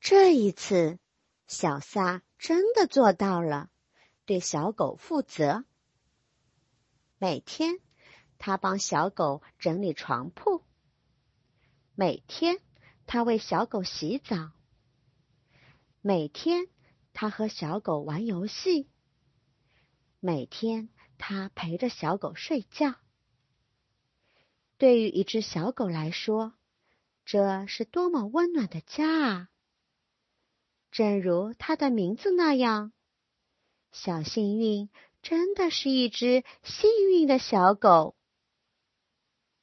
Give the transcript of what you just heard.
这一次，小撒真的做到了，对小狗负责。每天，他帮小狗整理床铺；每天，他为小狗洗澡；每天，他和小狗玩游戏；每天，他陪着小狗睡觉。对于一只小狗来说，这是多么温暖的家啊！正如它的名字那样，小幸运真的是一只幸运的小狗。